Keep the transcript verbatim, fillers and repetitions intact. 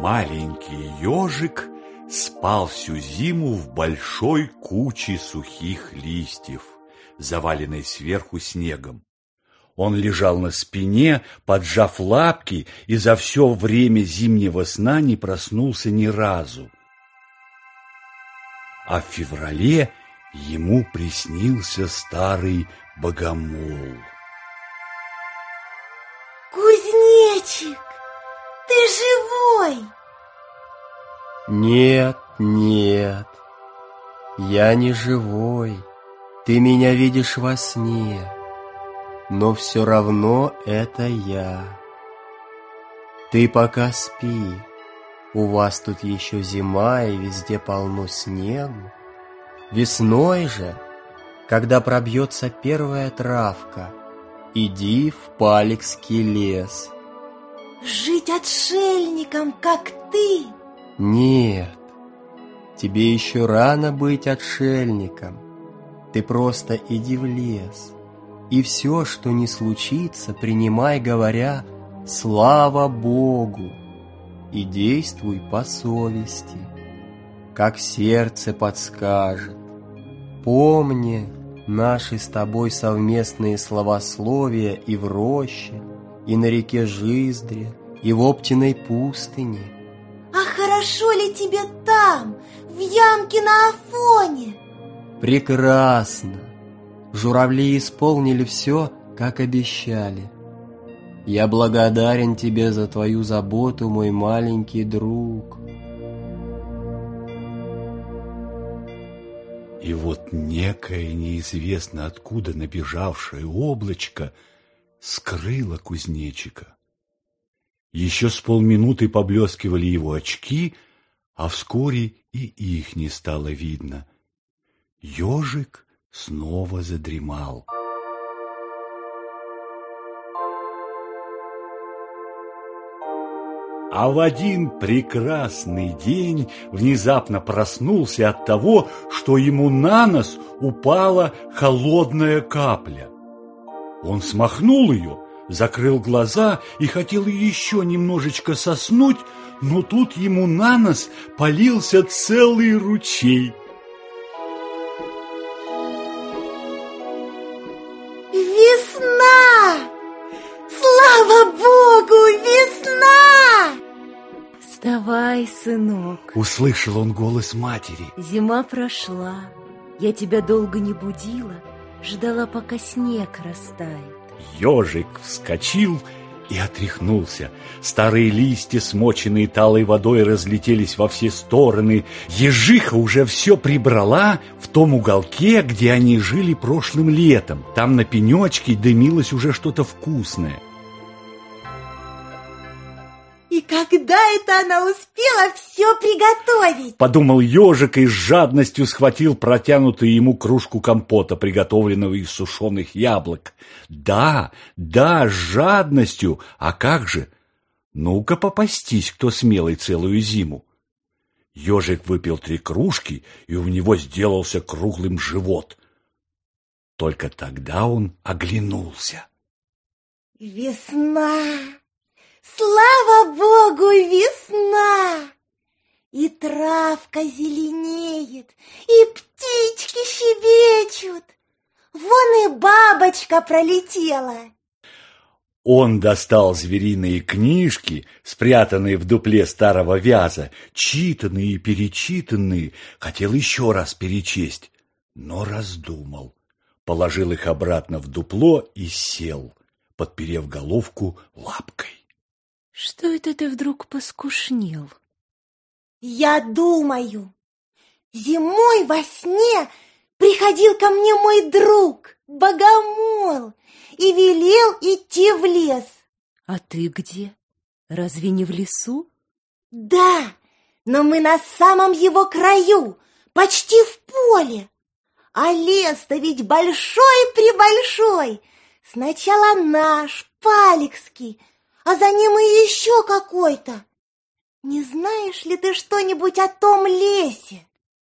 Маленький ежик спал всю зиму в большой куче сухих листьев, заваленной сверху снегом. Он лежал на спине, поджав лапки, и за все время зимнего сна не проснулся ни разу. А в феврале ему приснился старый богомол. Кузнечик, ты живой? Нет, нет, я не живой. Ты меня видишь во сне, но все равно это я. Ты пока спи, у вас тут еще зима и везде полно снегу. Весной же, когда пробьется первая травка, иди в Паликский лес. Жить отшельником, как ты? Нет, тебе еще рано быть отшельником. Ты просто иди в лес, и все, что не случится, принимай, говоря «Слава Богу!» и действуй по совести, как сердце подскажет. Помни наши с тобой совместные словословия и в роще, и на реке Жиздре, и в Оптиной пустыне. А хорошо ли тебе там, в ямке на Афоне? Прекрасно. Журавли исполнили все, как обещали. Я благодарен тебе за твою заботу, мой маленький друг. И вот некое неизвестно откуда набежавшее облачко скрыло кузнечика. Еще с полминуты поблескивали его очки, а вскоре и их не стало видно. Ежик снова задремал. А в один прекрасный день внезапно проснулся от того, что ему на нос упала холодная капля. Он смахнул ее, закрыл глаза и хотел еще немножечко соснуть, но тут ему на нос полился целый ручей. Весна! Слава Богу, весна! Вставай, сынок. Услышал он голос матери. Зима прошла. Я тебя долго не будила, ждала, пока снег растает. Ежик вскочил и отряхнулся. Старые листья, смоченные талой водой, разлетелись во все стороны. Ежиха уже все прибрала в том уголке, где они жили прошлым летом. Там на пенечке дымилось уже что-то вкусное. И когда это она успела все приготовить? Подумал ежик и с жадностью схватил протянутую ему кружку компота, приготовленного из сушеных яблок. Да, да, с жадностью. А как же? Ну-ка попастись, кто смелый целую зиму. Ежик выпил три кружки, и у него сделался круглым живот. Только тогда он оглянулся. Весна! Слава Богу, весна! И травка зеленеет, и птички щебечут. Вон и бабочка пролетела. Он достал звериные книжки, спрятанные в дупле старого вяза, читанные и перечитанные, хотел еще раз перечесть, но раздумал, положил их обратно в дупло и сел, подперев головку лапкой. Что это ты вдруг поскушнел? Я думаю, зимой во сне приходил ко мне мой друг, богомол, и велел идти в лес. А ты где? Разве не в лесу? Да, но мы на самом его краю, почти в поле. А лес-то ведь большой-пребольшой. Сначала наш, Паликский, а за ним и еще какой-то. Не знаешь ли ты что-нибудь о том лесе?